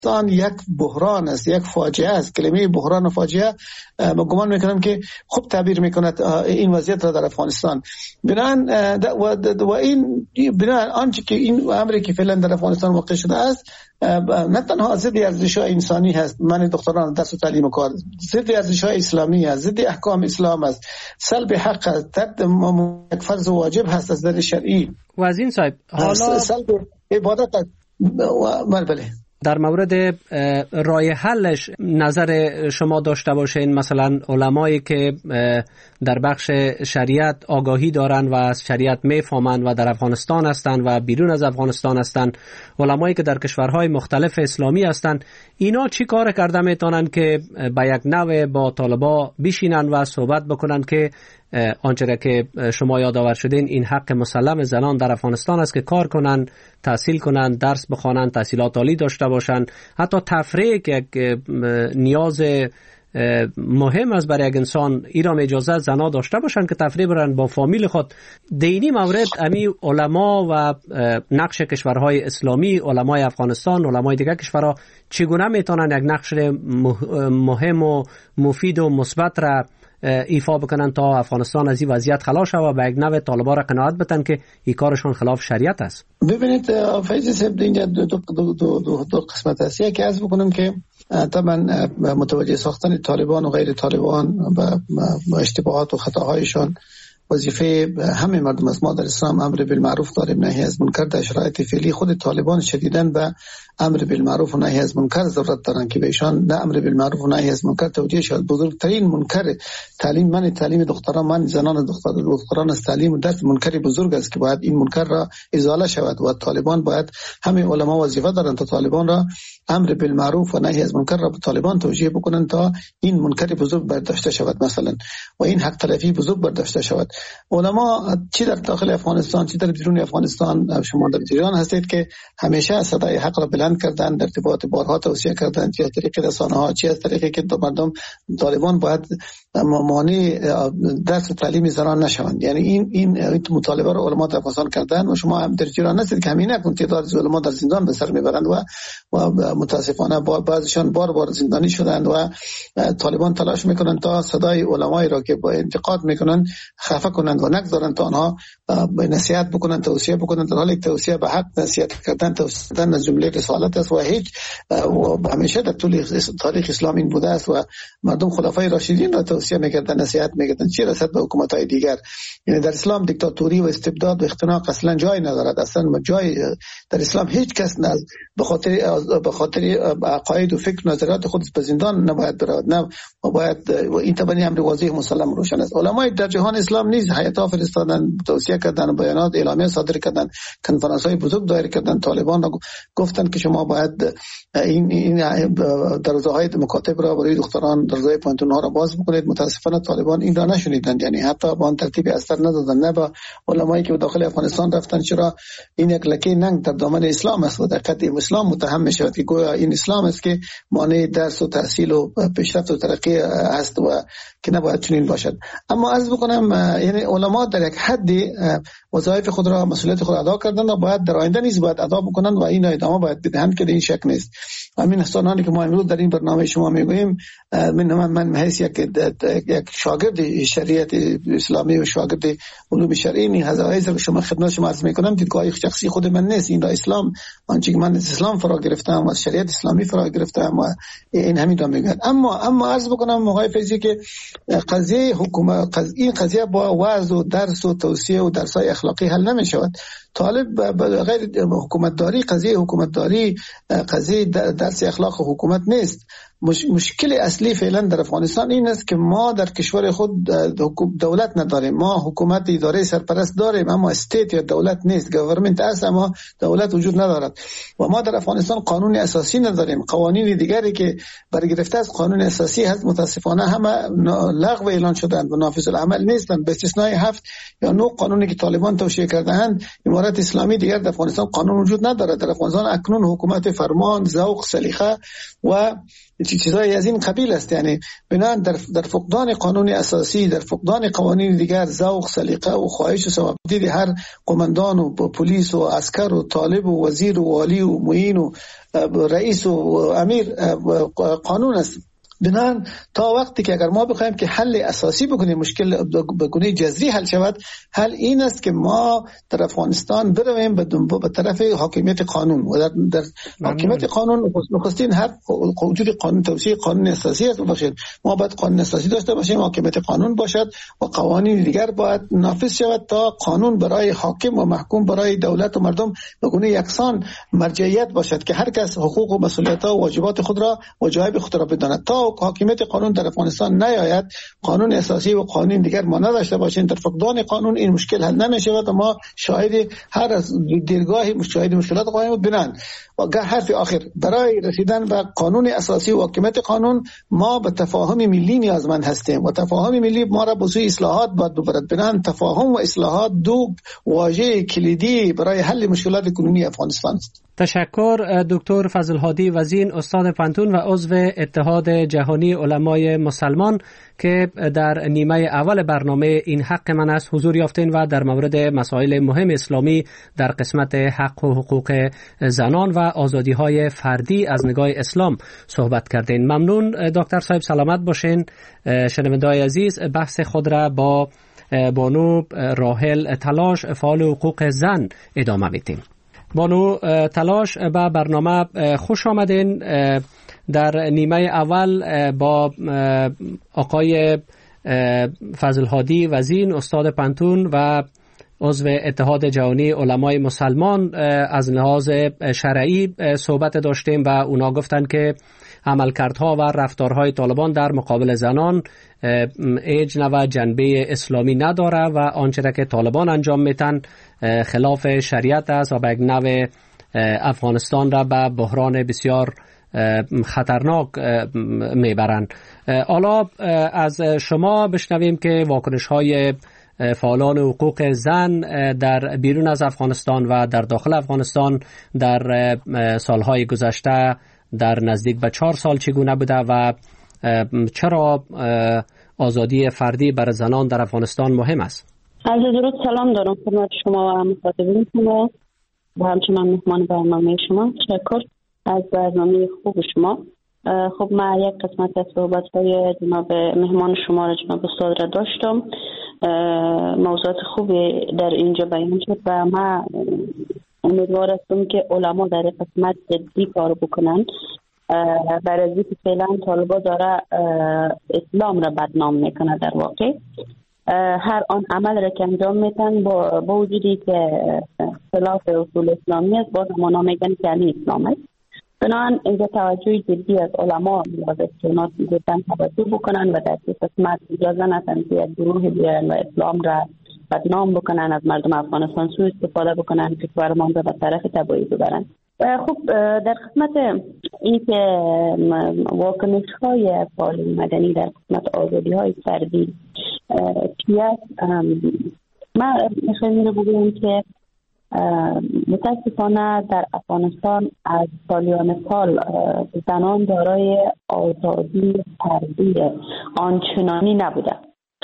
یک بحران است، یک فاجعه است. کلمه بحران و فاجعه گمان میکنم که خوب تعبیر میکند این وضعیت را در افغانستان. بنابراین و این بنابراین آنچه که این امری که فعلا در افغانستان واقع شده است نه تنها ضد ارزش‌های انسانی هست، من دختران درس و تعلیم و کار، ضد ارزش‌های اسلامی است، ضد احکام اسلام است، سلب حق است، یک فرض واجب هست از نظر شرعی. و از این صاحب حالا سلب عبادت است. بله در مورد راه حلش نظر شما داشته باشین، مثلا علمایی که در بخش شریعت آگاهی دارن و از شریعت میفهمن و در افغانستان هستن و بیرون از افغانستان هستن، علمایی که در کشورهای مختلف اسلامی هستن، اینا چی کار کرده میتونن که به یک نوع با طالبا بشینن و صحبت بکنن که آنچه که شما یادآور شدین این حق مسلم زنان در افغانستان است که کار کنن، تحصیل کنن، درس بخوانن، تحصیلات عالی داشته باشن، حتی تفریح که نیاز مهم است برای یک انسان، ایران اجازه زنا داشته باشن که تفریح برن با فامیل خود. دینی مورد امی علما و نقش کشورهای اسلامی، علمای افغانستان، علمای دیگر کشورها چگونه میتونن یک نقش مهم و مفید و مثبت را ایفا بکنن تا افغانستان از این وضعیت خلاص شود و به یک نوع طالبان را قناعت بدن که این کارشون خلاف شریعت است؟ ببینید فیض صاحب، اینجا دو قسمت است. یکی از بکنم که طبعا متوجه ساختن طالبان و غیر طالبان و اشتباهات و خطاهایشان وظیفه همه مردم است. ما در اسلام امر بالمعروف داریم، نهی از منکر. در شرایط فعلی خود طالبان شدیداً به امر بالمعروف و نهی از منکر ضرورت دارن که بهشان نه امر بالمعروف و نهی از منکر توجیه شود. بزرگترین منکر تعلیم دختران، من زنان دختران از تعلیم و درس منکر بزرگ است که باید این منکر را ازاله شود و طالبان باید همه علما وظیفه دارن تا طالبان را امر بالمعروف و نهی از منکر را به طالبان توجیه بکنن تا این منکر بزرگ برداشته شود مثلا و این حق تلفی بزرگ برداشته شود. علما چی در داخل افغانستان چی در بیرون افغانستان، شما در ایران هستید که همیشه صدای حق را بلند کردن، در ارتباط بارها توصیه کردن، چه از طریق رسانه‌ها چه از طریقی که مردم طالبان باید مانع درس و تعلیم زنان نشوند. یعنی این مطالبه را علما در افغانستان کردن و شما هم در ایران هستید که همین نکن تعداد علما در زندان به سر میبرند و متاسفانه بعضیشان بار زندانی شدند و طالبان تلاش میکنند تا صدای علمایی را که با انتقاد میکنند خفه کنند و نگذارند تا آنها نصیحت بکنند، توصیه بکنند، در حالی که توصیه به حق نصیحت کردن توصیه از جمله رسالت است و هیچ و همیشه در طول تاریخ اسلام این بوده است و مردم خلفای راشدین را توصیه میکردن، نصیحت میکردن، چه رسد به حکومت‌های دیگر. یعنی در اسلام دیکتاتوری و استبداد و اختناق اصلا جای ندارد. اصلا جای در اسلام هیچ کس به خاطر عقاید و فکر و نظریات خود به زندان نباید برود، نه باید و این تبنی امر واضح مسلم روشن است. علمای در جهان اسلام نیز هیئت‌ها فرستادن، توصیه کردن، بیانات اعلامیه صادر کردن، کنفرانس‌های بزرگ دایر کردن. طالبان گفتن که شما باید این دروازه‌های مکاتب را برای دختران، دروازه‌های پانتون‌ها را باز بکنید. متاسفانه طالبان این را نشنیدند، یعنی حتی با آن ترتیب اثر ندادن، نه با علمایی که داخل افغانستان رفتن. چرا این یک لکه ننگ در دامن اسلام است و در قدیم اسلام متهم می‌شود که گویا این اسلام است که مانع درس و تحصیل و پیشرفت و ترقی است و که نباید چنین باشد. اما عرض بکنم یعنی علما در یک حدی وظایف خود را، مسئولیت خود ادا کردن و باید در آینده نیز باید ادا بکنن و این ادامه باید بدهند که این شک نیست. همین سانانی که ما امروز در این برنامه شما میگوییم، من حیث یک شاگرد شریعت اسلامی و شاگرد علوم شرعی این حضایز که شما خدمت شما عرض میکنم دیدگاه شخصی خود من نیست. این را اسلام، آنچه که من از اسلام فرا گرفتم و از شریعت اسلامی فرا گرفتم و این همین را میگن. اما عرض بکنم آقای فیضی که قضیه حکومت، این قضیه با وعظ و درس و توصیه و درس‌های اخلاقی حل نمی‌شود. طالب غیر حکومتداری، قضیه حکومتداری، قضیه درس اخلاق و حکومت نیست. مشکل اصلی فعلا در افغانستان این است که ما در کشور خود دولت نداریم. ما حکومت اداره سرپرست داریم اما استیت یا دولت نیست، گورنمنت است اما دولت وجود ندارد و ما در افغانستان قانون اساسی نداریم. قوانین دیگری که برگرفته از قانون اساسی هست متاسفانه همه لغو اعلان شدند و نافذ العمل نیستند، به استثنای 7 یا 9 قانونی که طالبان توشیح کرده‌اند. امارت اسلامی دیگر در افغانستان قانون وجود ندارد. در افغانستان اکنون حکومت فرمان، ذوق، سلیقه و چیزای از این قبیل است. یعنی بنابراین در فقدان قانون اساسی، در فقدان قوانین دیگر، ذوق، سلیقه و خواهش و ثوابدید هر قماندان و پلیس و عسکر و طالب و وزیر و والی و معین و رئیس و امیر قانون است. بنابراین تا وقتی که اگر ما بخوایم که حل اساسی بکنیم، مشکل به گونه جذری حل شود، حل این است که ما در افغانستان برویم به طرف حاکمیت قانون و در حاکمیت قانون نخستین حق وجود قانون، توسعه قانون اساسی است. باشید ما باید قانون اساسی داشته باشیم، حاکمیت قانون باشد و قوانین دیگر باید نافذ شود تا قانون برای حاکم و محکوم برای دولت و مردم به گونه یکسان مرجعیت باشد که هر کس حقوق و مسئولیت‌ها و واجبات خود را و جایب خود را بداند. تا حاکمیت قانون در افغانستان نیاید، قانون اساسی و قانون دیگر ما نداشته باشیم، در فقدان قانون این مشکل حل نمی‌شود و ما شاهد هر از دیرگاهی مشکلات خواهیم بود. و حرف آخر، برای رسیدن به قانون اساسی و حاکمیت قانون ما به تفاهم ملی نیازمند هستیم و تفاهم ملی ما را به سوی اصلاحات باید ببرد. بنابراین تفاهم و اصلاحات دو واژه کلیدی برای حل مشکلات کنونی افغانستان است. تشکر دکتر فضل هادی وزین، استاد پانتون و عضو اتحاد جهانی علمای مسلمان که در نیمه اول برنامه این حق من است حضور یافتین و در مورد مسائل مهم اسلامی در قسمت حق و حقوق زنان و آزادی‌های فردی از نگاه اسلام صحبت کردین. ممنون دکتر صاحب، سلامت باشین. شنونده‌های عزیز، بحث خود را با بانو راحل تلاش، فعال حقوق زن ادامه میدیم. بانو تلاش، به برنامه خوش آمدین. در نیمه اول با آقای فضل هادی وزین، استاد پانتون و عضو اتحاد جهانی علمای مسلمان از لحاظ شرعی صحبت داشتیم و اونا گفتن که عملکردها و رفتارهای طالبان در مقابل زنان هیچ نوع جنبه اسلامی نداره و آنچه که طالبان انجام میتن خلاف شریعت است و به یک نوع افغانستان را به بحران بسیار خطرناک میبرند. حالا از شما بشنویم که واکنش‌های فعالان حقوق زن در بیرون از افغانستان و در داخل افغانستان در سالهای گذشته در نزدیک به 4 سال چگونه بوده و چرا آزادی فردی برای زنان در افغانستان مهم است؟ عرض درود سلام دارم خدمت شما و مخاطبین شما و همچنان مهمان برنامه شما. تشکر از برنامه خوب شما. خب من یک قسمت از صحبت‌های جناب مهمان شما را جناب استاد را داشتم. موضوعات خوبی در اینجا بیان شد و من امیدوار هستم که علما در قسمت جدی کار بکنن. برای اینکه فعلا طالبا داره اسلام را بدنام میکنه. در واقع هر آن عمل را که انجام میتن با وجودی که خلاف اصول اسلامی است، باز ما میگن که یعنی اسلام است. بنابراین اینجا توجه جدی از علما لازم است که اونا توجه بکنن و در این قسمت اجازه ندن که یک گروه بیان و اسلام را بدنام بکنن، از مردم افغانستان سوء استفاده بکنن، کشورمان را به طرف تباهی ببرن. خب در قسمت این که واکنش‌های فعالین مدنی در قسمت آزادی‌های فردی چیه، من میخوایم بگویم که متاسفانه در افغانستان از سالیان سال زنان دارای آزادی فردی آنچنانی نبوده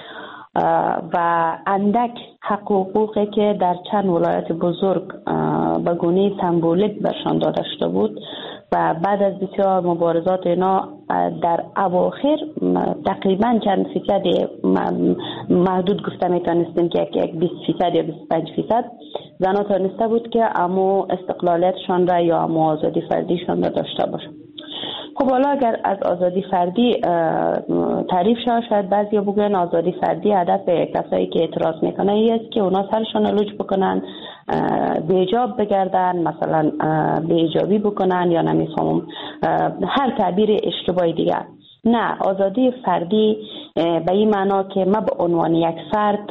و اندک حق و حقوقی که در چند ولایت بزرگ به گونه سمبولیک برشان داده شده بود و بعد از بسیار مبارزات اینا در اواخر تقریبا چند فیصد محدود گفته میتونستیم که یک 20% یا 25% زنها تانسته بود که امو استقلالیتشان را یا امو آزادی فردیشان را داشته باشند. خب حالا اگر از آزادی فردی تعریف شاید بعضی بگن آزادی فردی هدف کسایی که اعتراض میکنن این است که اونا سرشان لوچ بکنن، بیجاب بگردن، مثلا بیجابی بکنن یا نمیفهمم هر تعبیر اشتباهی دیگر. نه، آزادی فردی به این معنا که من به عنوان یک فرد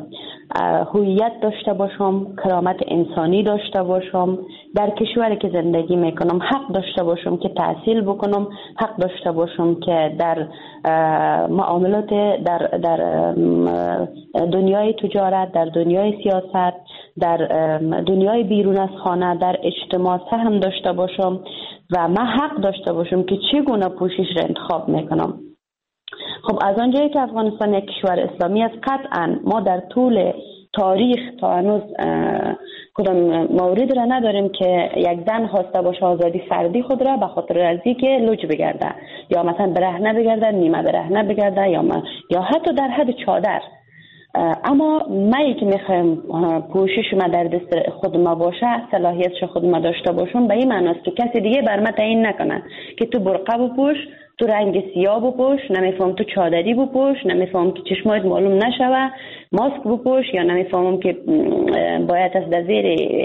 هویت داشته باشم، کرامت انسانی داشته باشم، در کشوری که زندگی میکنم حق داشته باشم که تحصیل بکنم، حق داشته باشم که در معاملات در دنیای تجارت، در دنیای سیاست، در دنیای بیرون از خانه، در اجتماع سهم داشته باشم و من حق داشته باشم که چگونه پوشش را انتخاب میکنم. خب از آنجایی که افغانستان یک کشور اسلامی است، قطعا ما در طول تاریخ تا هنوز کدام مورد را نداریم که یک زن خواسته باشه آزادی فردی خود را به خاطر از اینکه لج بگرده یا مثلا برهنه بگرده، نیمه برهنه بگرده یا حتی در حد چادر. اما ما که میخوایم پوشش ما در دست خود ما باشه، صلاحیتش خود ما داشته باشم، به این معنی است که کسی دیگه بر ما تعیین نکنه که تو برقه بپوش، تو رنگ سیاه بپوش، نمیفهم تو چادری بپوش، نمیفهم که چشمایت معلوم نشوه، ماسک بپوش، یا نمیفهمم که باید از در زیر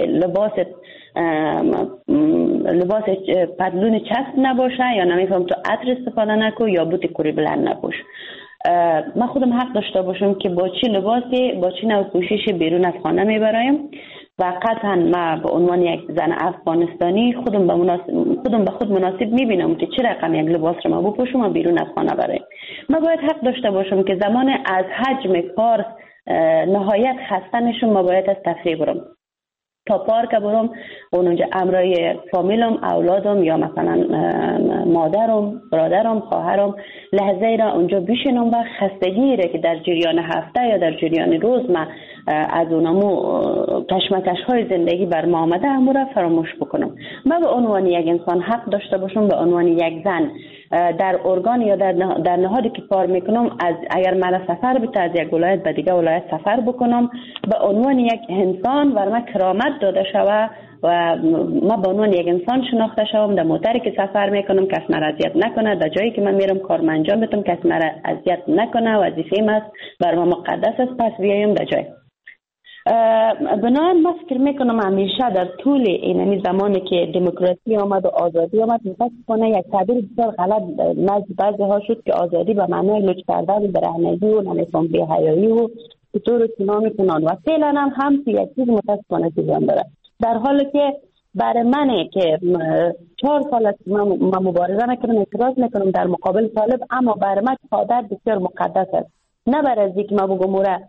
لباس پتلون چسب نباشه، یا نمیفهم تو عطر استفاده نکو یا بوت کوری بلند نپوش. من خودم حق داشته باشم که با چی لباسی، با چی نوع پوششی بیرون از خانه میبرایم و قطعا من به عنوان یک زن افغانستانی خودم به خود مناسب میبینم که چه رقم یک لباس رو ما بپوشم و بیرون از خانه برایم. من باید حق داشته باشم که زمان از حجم کار نهایت خسته نشم، ما باید از تفریح برم، تا پارک برم، اونجا امرای فامیلم، اولادم یا مثلا مادرم، برادرم، خواهرم لحظه را اونجا بشینم و خستگی را که در جریان هفته یا در جریان روز من از اونمو کشمکش های زندگی بر ما آمده همو را فراموش بکنم. من به عنوان یک انسان حق داشته باشم، به عنوان یک زن در ارگان یا در نهادی که کار میکنم، اگر من سفر بده از یک ولایت به دیگه ولایت سفر بکنم، به عنوان یک انسان و من کرامت داده شوه و ما به عنوان یک انسان شناخته شوم. در موتری که سفر میکنم کس مرا اذیت نکنه، در جایی که من میرم کارم انجام بدم کس مرا اذیت نکنه، وظیفه‌ام است، بر ما مقدس است، پس بیایم در جای. بنابراین من فکر میکنم همیشه در طول این زمانی که دموکراسی آمد و آزادی آمد، متاسفانه یک تعبیر بسیار غلط نزد بعضی ها شد که آزادی به معنای لج کردن، برهنگی و نمیفهم بی‌حیایی و طور سینا میکنن و فعلا هم یک چیز متاسفانه جریان داره، در حالی که برای منه که 4 سال است من مبارزه میکنم، اعتراض میکنم در مقابل طالب، اما برای من شهادت بسیار مقدس است. نه برای از اینکه من بگم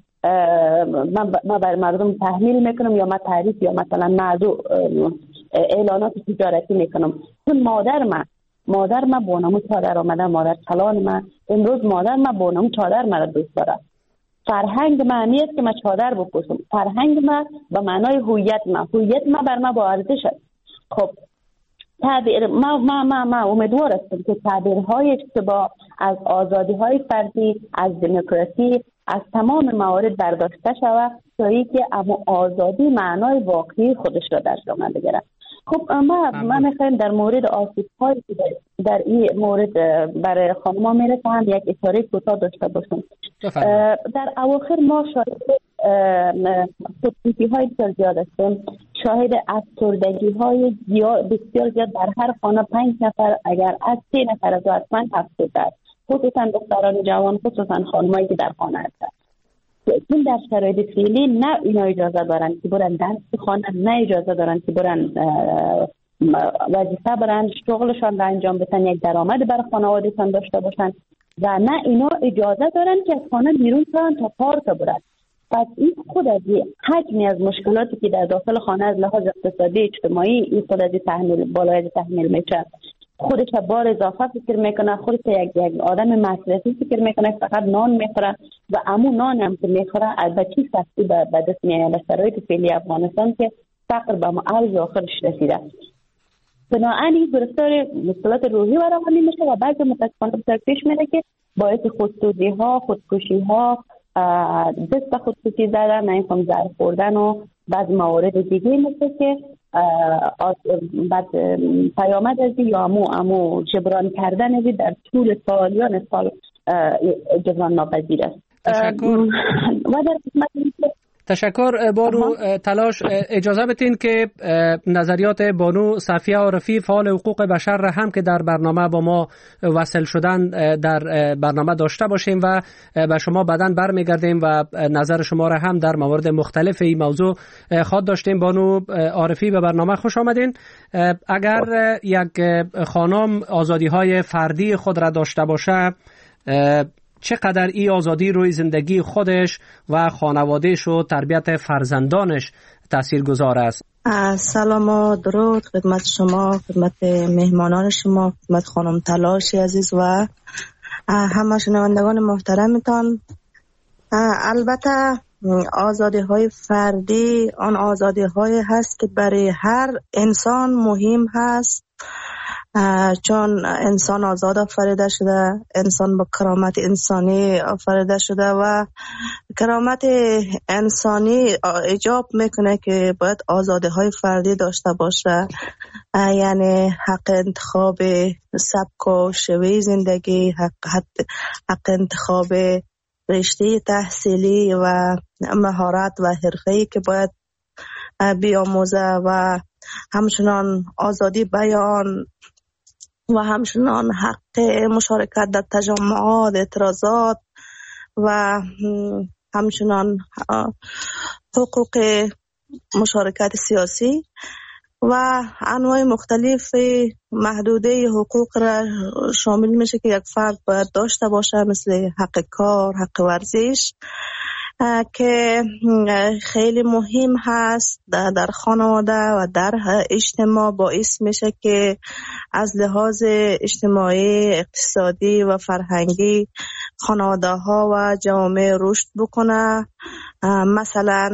من برای مردم تحمیل میکنم یا من تعریف یا مثلا معذو اعلانات تجارتی میکنم، چون مادر من بونمو چادر آمده، مادر کلان من امروز مادر من بونمو چادر مرا دوست داره. فرهنگ معنی است که من چادر بپوشم، فرهنگ من به معنای هویت من بر من با ارزش است. خب تعبیر ما امیدوار هستم که تعبیرهای اشتباه از آزادی‌های فردی، از دموکراسی، از تمام موارد برداشته شود تا اینکه اما آزادی معنای واقعی خودش را در جامعه بگیرد. خب من میخوایم در مورد آسیب‌هایی که در این مورد برای خانم‌ها میرسه هم یک اشاره کوتاه داشته باشم. در اواخر ما شاهد خودکشی‌های بسیار زیاد هستیم، شاهد افسردگی‌های بسیار زیاد. در هر خانه 5 نفر، اگر از 3 نفر از حتما افسرده، خصوصا دختران جوان، خصوصا خانمایی که در خانه هستند. چون در شرایط فعلی نه اینا اجازه دارن که برن درس بخونن، نه اجازه دارن که برن وظیفه برن شغلشان را انجام بدن، یک درآمد بر خانوادهشان داشته باشن، و نه اینا اجازه دارن که از خانه بیرون برن تا پارک برن. پس این خود از حجمی از مشکلاتی که در داخل خانه از لحاظ اقتصادی اجتماعی این خود از بالای تحمیل میشه، خودش بار اضافه فکر میکنه، خودش یک آدم مصرفی فکر میکنه، فقط نان میخوره و امو نان هم که میخوره البته سختی به دست میاد در شرایط فعلی افغانستان که فقر به اوج آخرش رسیده. بنابراین گرفتار مشکلات روحی و روانی میشه و بعضی متاسفانه بسیار پیش میره که باعث خودسوزی ها، خودکشی ها، دست به خودکشی زدن، نمیفهم زهر خوردن و بعض موارد دیگه مثل که بعد پیامد از یا امو جبران کردن از در طول سالیان سال جبران ناپذیر است. و در تشکر بانو تلاش. اجازه بدین که نظریات بانو صفیه عارفی فعال حقوق بشر را هم که در برنامه با ما وصل شدن در برنامه داشته باشیم و به شما بعداً برمیگردیم و نظر شما را هم در موارد مختلف این موضوع خواهد داشتیم. بانو عارفی به برنامه خوش آمدین. اگر یک خانم آزادی‌های فردی خود را داشته باشه، چقدر این آزادی روی زندگی خودش و خانوادهش و تربیت فرزندانش تاثیرگذار است؟ سلام و درود خدمت شما، خدمت مهمانان شما، خدمت خانم تلاشی عزیز و همه شنوندگان محترمتان. البته آزادی های فردی آن آزادی های هست که برای هر انسان مهم هست، چون انسان آزاد آفریده شده، انسان با کرامت انسانی آفریده شده و کرامت انسانی ایجاب میکنه که باید آزادی های فردی داشته باشه، یعنی حق انتخاب سبک و شیوه زندگی، حق انتخاب رشته تحصیلی و مهارت و حرفه‌ای که باید بیاموزه و همچنان آزادی بیان و همچنان حق مشارکت در تجمعات، اعتراضات و همچنان حقوق مشارکت سیاسی و انواع مختلف محدوده حقوق را شامل میشه که یک فرد باید داشته باشه، مثل حق کار، حق ورزش که خیلی مهم هست در خانواده و در اجتماع، باعث میشه که از لحاظ اجتماعی، اقتصادی و فرهنگی خانواده ها و جامعه رشد بکنه. مثلا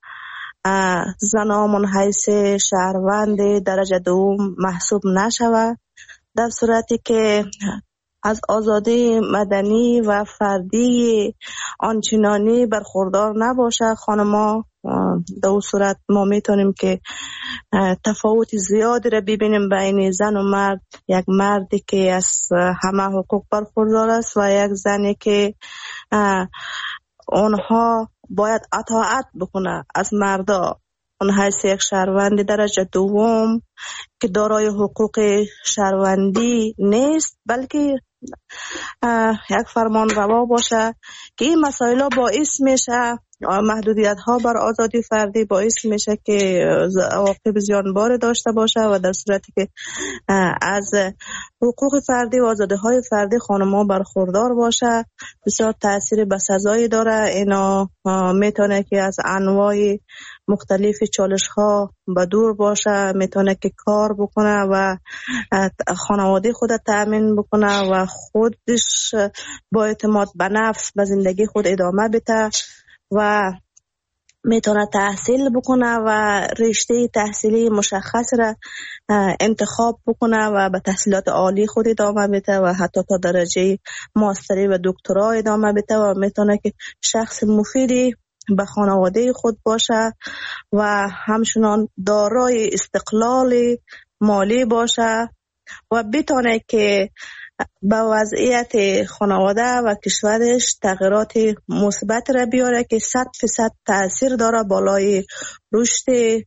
زنان من حیث شهروند درجه دوم محسوب نشود، در صورتی که از آزادی مدنی و فردی آنچنانی برخوردار نباشه خانما. در اون صورت ما میتونیم که تفاوت زیادی را ببینیم بین زن و مرد، یک مردی که از همه حقوق برخوردار است و یک زنی که اونها باید اطاعت بکنه از مردا. اون حیث یک شهروند درجه دوم که دارای حقوق شهروندی نیست، بلکه یک فرمان روا باشه که این مسائل باعث میشه، محدودیت ها بر آزادی فردی باعث میشه که عواقب زیانبار داشته باشه و در صورتی که از حقوق فردی و آزادی های فردی خانم‌ها برخوردار باشه بسیار تاثیر بسزایی داره. اینا میتونه که از انواع مختلف چالش ها به دور باشه، میتونه که کار بکنه و خانواده خود تأمین بکنه و خودش با اعتماد به نفس به زندگی خود ادامه بده و میتونه تحصیل بکنه و رشته تحصیلی مشخص را انتخاب بکنه و به تحصیلات عالی خود ادامه بده و حتی تا درجه ماستری و دکترا ادامه بده و میتونه که شخص مفیدی به خانواده خود باشه و همچنان دارای استقلال مالی باشه و بتونه که به وضعیت خانواده و کشورش تغییرات مثبت را بیاره که 100% تأثیر داره بالای رشد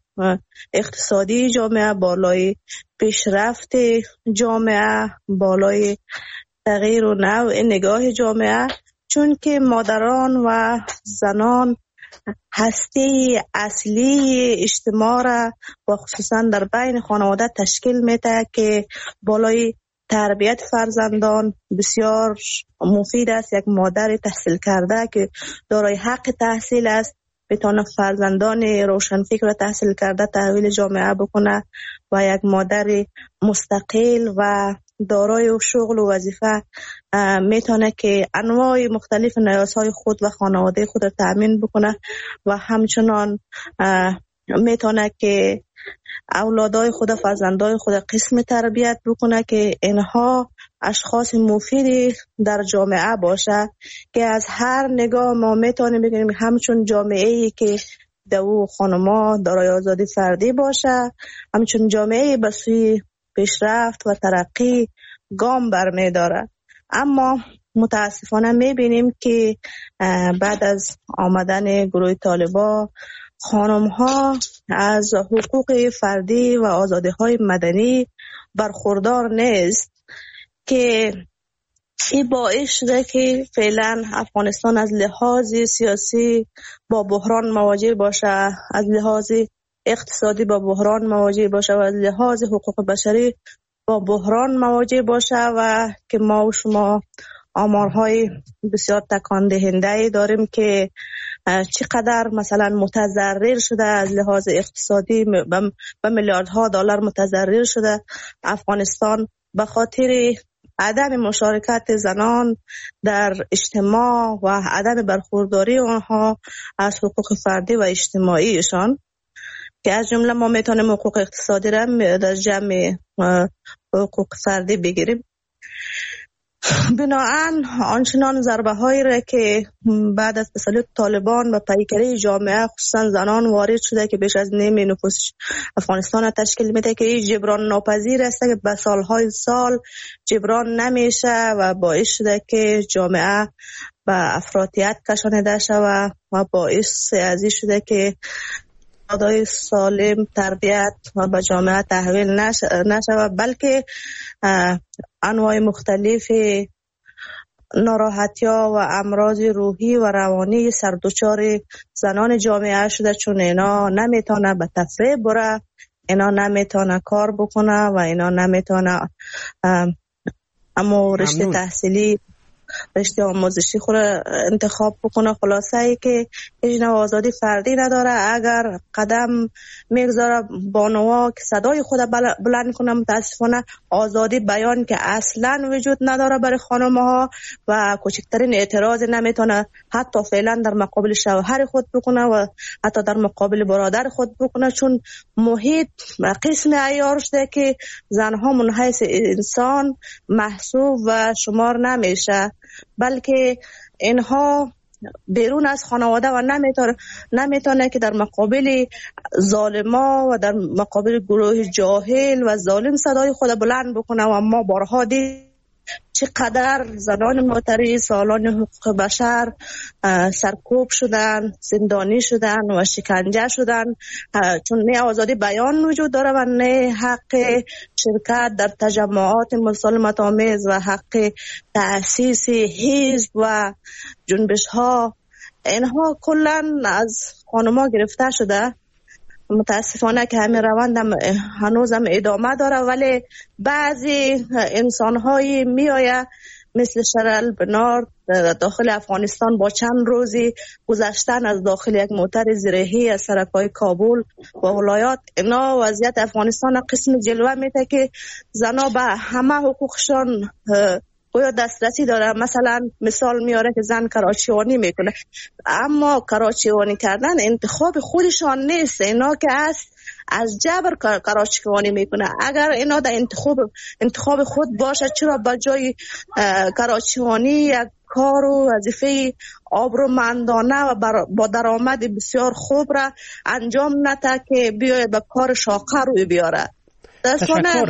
اقتصادی جامعه، بالای پیشرفت جامعه، بالای تغییر و نوع نگاه جامعه، چون که مادران و زنان هسته اصلی اجتماع را و خصوصا در بین خانواده تشکیل میده که بالای تربیت فرزندان بسیار مفید است. یک مادر تحصیل کرده که دارای حق تحصیل است بتونه فرزندان روشنفکر و تحصیل کرده تحویل جامعه بکنه و یک مادر مستقل و دارای شغل و وظیفه میتونه که انواع مختلف نیازهای خود و خانواده خود را تأمین بکنه و همچنان میتونه که اولادای خود، فرزندای خود قسم تربیت بکنه که اینها اشخاص مفیدی در جامعه باشه که از هر نگاه ما میتونیم بگیم همچون جامعه‌ای که دو خانما دارای آزادی فردی باشه، همچون جامعه‌ای به سوی پیشرفت و ترقی گام برمی‌داره. اما متاسفانه میبینیم که بعد از آمدن گروه طالبان خانم‌ها از حقوق فردی و آزادی‌های مدنی برخوردار نیست که این باعث شده که فعلا افغانستان از لحاظ سیاسی با بحران مواجه باشه، از لحاظ اقتصادی با بحران مواجه باشه و از لحاظ حقوق بشری با بحران مواجه باشه و که ما و شما آمارهای بسیار تکان دهنده داریم که چقدر مثلا متضرر شده از لحاظ اقتصادی، به میلیاردها دلار متضرر شده افغانستان به خاطر عدم مشارکت زنان در اجتماع و عدم برخورداری آنها از حقوق فردی و اجتماعیشان، که از جمله ما میتونیم حقوق اقتصادی را در جمع حقوق فردی بگیریم. بناهن آنچنان ضربه هایی را که بعد از تسلط طالبان و پیکره جامعه خصوصا زنان وارد شده که بیش از نیم نفوس افغانستان را تشکیل میده، که این جبران ناپذیر است که به سالهای سال جبران نمیشه و باعث شده که جامعه به افراطیت کشانیده شود و باعث ازی شده که ادای سالم تربیت و به جامعه تحویل نشود، بلکه انواع مختلف ناراحتی‌ها و امراض روحی و روانی سردوچار زنان جامعه شده، چون اینا نمیتونه به تفریح بره، اینا نمیتونه کار بکنه و اینا نمیتونه اما رشته تحصیلی رشته آموزشی خود انتخاب بکنه. خلاصه ای که هیچ نوع آزادی فردی نداره. اگر قدم میگذاره بانوها که صدای خود بلند کنه، متاسفانه آزادی بیان که اصلا وجود نداره برای خانم‌ها و کوچکترین اعتراض نمیتونه حتی فعلا در مقابل شوهر خود بکنه و حتی در مقابل برادر خود بکنه، چون محیط قسم عیار شده که زنها من حیث انسان محسوب و شمار نمیشه، بلکه اینها بیرون از خانواده و نمیتونه که در مقابل ظالما و در مقابل گروه جاهل و ظالم صدای خود بلند بکنه. و ما بارها دید چقدر زنان معترض سالان حقوق بشر سرکوب شدن، زندانی شدن و شکنجه شدن، چون نه آزادی بیان وجود داره و نه حق شرکت در تجمعات مسالمت آمیز و حق تأسیس حزب و جنبش ها. اینها کلن از خانم‌ها گرفته شده. متاسفانه که همین روند هنوز هم ادامه داره، ولی بعضی انسان‌هایی میآیه مثل شرل بنارد داخل افغانستان با چند روزی گذشتن از داخل یک موتر زرهی از سرک‌های کابل و ولایات، اینا وضعیت افغانستان قسم جلوه میده که زنا به همه حقوقشان گویا دسترسی داره. مثلا مثال میاره که زن کراچیوانی میکنه، اما کراچیوانی کردن انتخاب خودشان نیست، اینا که از جبر کراچیوانی میکنه. اگر اینا در انتخاب خود باشه، چرا با جای کراچیوانی یک کار و وظیفه آبرومندانه و با درآمد بسیار خوب را انجام نده که بیاید به کار شاقه روی بیاره؟ تشکر.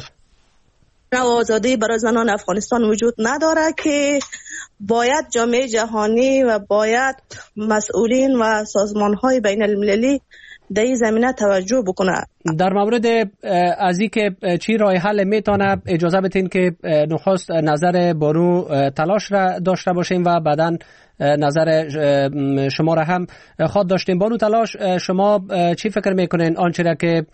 آزادی برای زنان افغانستان وجود نداره که باید جامعه جهانی و باید مسئولین و سازمان‌های بین المللی در این زمینه توجه بکنه. در مورد از این که چی راه حل میتونه، اجازه بدین که نخست نظر بانو تلاش را داشته باشیم و بعداً نظر شما را هم خواد داشتیم. بانو تلاش، شما چی فکر میکنین آنچه را که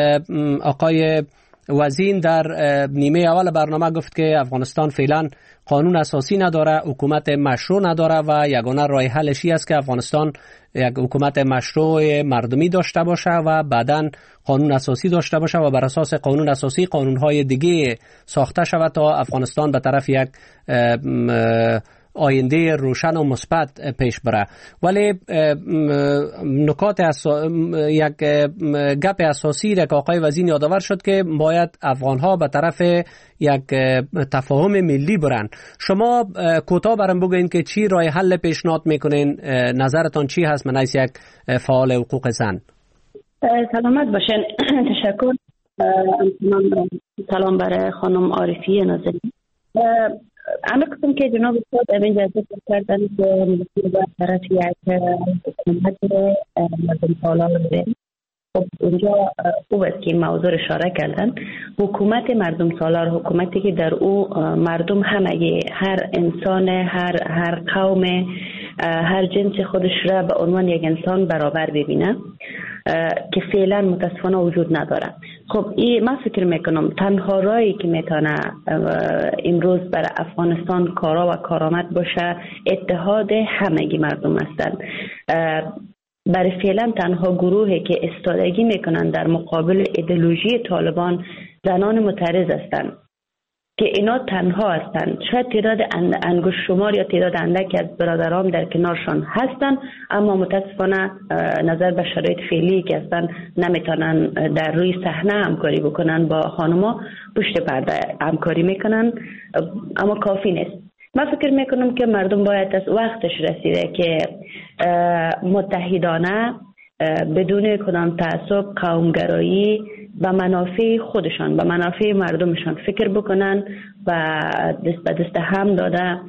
آقای وزین در نیمه اول برنامه گفت که افغانستان فعلا قانون اساسی نداره، حکومت مشروع نداره و یگانه راه حلش است که افغانستان یک حکومت مشروع مردمی داشته باشه و بعداً قانون اساسی داشته باشه و بر اساس قانون اساسی قانونهای دیگه ساخته شود تا افغانستان به طرف یک آینده روشن و مثبت پیش بره. ولی نکات یک گپ اساسی را که آقای وزین یادآور شد که باید افغانها به طرف یک تفاهم ملی برن. شما کوتاه برام بگوین که چی راه حل پیشنهاد میکنین، نظرتان چی هست من از یک فعال حقوق زن؟ سلامت باشین. تشکر. سلام برای خانم عارفی نازنین. اما قسم که جناب استاد امین اجازه کردن که مسئول طرف یک حکومت مردم سالار بودیم. خب اونجا خوب است که موضوع اشاره کردن. حکومت مردم سالار، حکومتی که در او مردم همه، هر انسان، هر قوم، هر جنس خودش را به عنوان یک انسان برابر ببینه، که فعلا متاسفانه وجود نداره. خب من فکر میکنم تنها راهی که میتونه امروز برای افغانستان کارا و کارآمد باشه اتحاد همگی مردم هستند. برای فعلا تنها گروهی که ایستادگی میکنن در مقابل ایدئولوژی طالبان زنان معترض هستند که اینا تنها هستند. شاید تعداد انگشت شمار یا تعداد اندکی از برادران در کنارشان هستند، اما متاسفانه نظر به شرایط فعلی که هستند نمیتونن در روی صحنه همکاری بکنن با خانما، پشت پرده همکاری میکنن، اما کافی نیست. من فکر میکنم که مردم باید از وقتش رسیده که متحدانه بدون کدام تعصب قومگرایی و منافع خودشان و منافع مردمشان فکر بکنن و دست به دست هم داده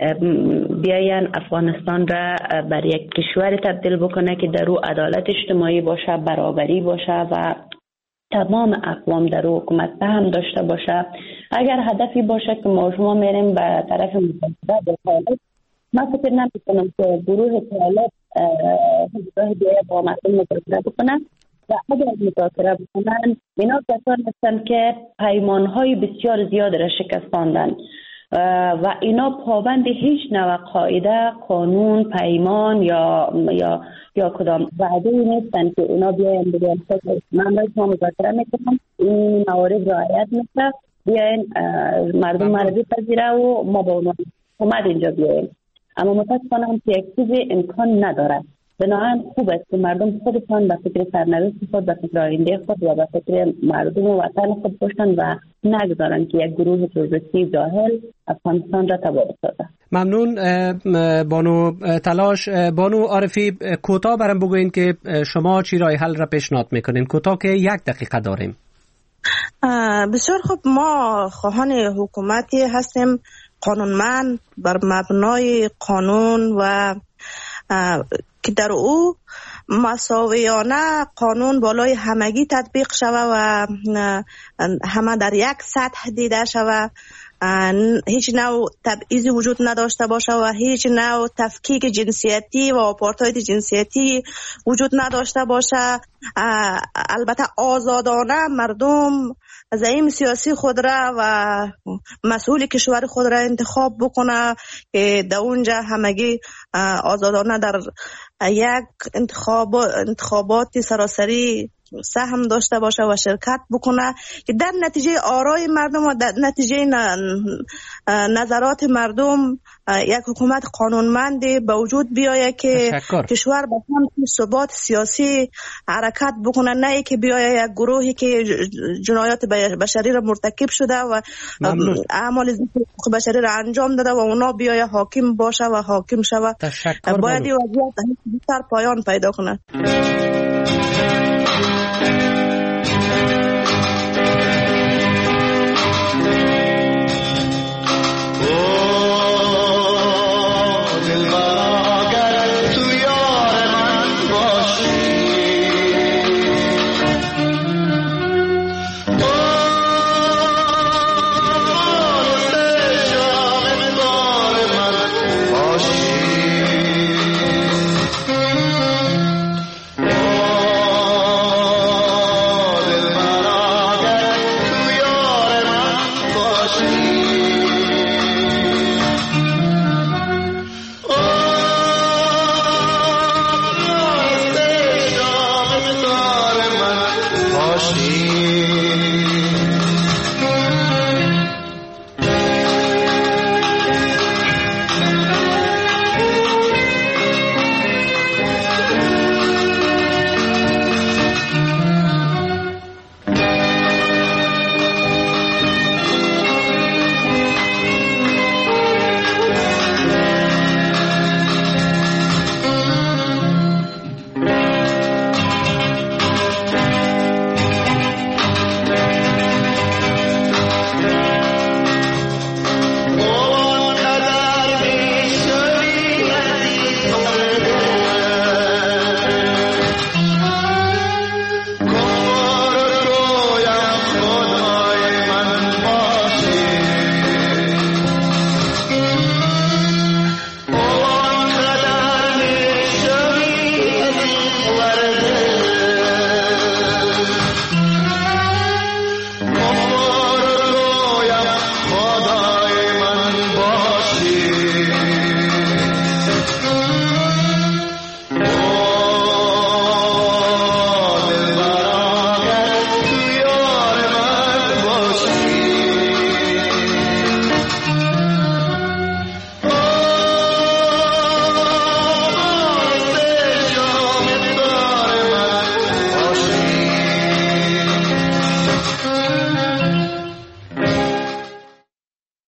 بیاین افغانستان را بر یک کشور تبدیل بکنه که در او عدالت اجتماعی باشه، برابری باشه و تمام اقوام در او حکومت فهم داشته باشه. اگر هدفی باشه که ما شما میریم به طرف متحده طالب، من فکر نمی‌کنم که گروه طالب حضور بیاید با مردم مذاکره بکنن و اگر مذاکره بکنن اینا کسان هستند که پیمانهای بسیار زیاد را شکستاندن و اینا پابند هیچ نوع قاعده، قانون، پیمان یا کدام وعده نیستن که اینا بیاین بگن من باید ما مذاکره میکنم، این موارد رعایت میشه، بیاین مردم مرزی پذیره و ما با اونا اومد اینجا بیاین. اما متاسفانه هم که یک چیزی امکان نداره. بنابراین خوب است که مردم خودشان به فکر سرنوشت خود، به فکر آینده خود و به فکر مردم و وطن خود باشند و نگذارند که یک گروه تروریستی جاهل افغانستان را تباه سازد. ممنون بانو تلاش. بانو عارفی، کوتاه برام بگوین که شما چی راه حل را پیشنهاد میکنین؟ کوتاه که 1 دقیقه داریم. بسیار خوب. ما خواهان حکومتی هستیم قانونمند بر مبنای قانون و که در او مساویانه قانون بالای همگی تطبیق شود و همه در یک سطح دیده شود، هیچ نوع تبعیضی وجود نداشته باشه و هیچ نوع تفکیک جنسیتی و آپارتاید جنسیتی وجود نداشته باشه. البته آزادانه مردم زعیم سیاسی خود را و مسئول کشور خود را انتخاب بکنه که در اونجا همگی آزادانه در یک انتخابات سراسری سهم داشته باشه و شرکت بکنه که در نتیجه آرای مردم و در نتیجه نظرات مردم یک حکومت قانونمندی به وجود بیاید که کشور به سمت ثبات سیاسی حرکت بکنه، نه ای که بیاید یک گروهی که جنایات بشری را مرتکب شده و اعمال حقوق بشری را انجام داده و اونا بیاید حاکم باشه و حاکم شود. باید این وضعیت بیشتر پایان پیدا کنه.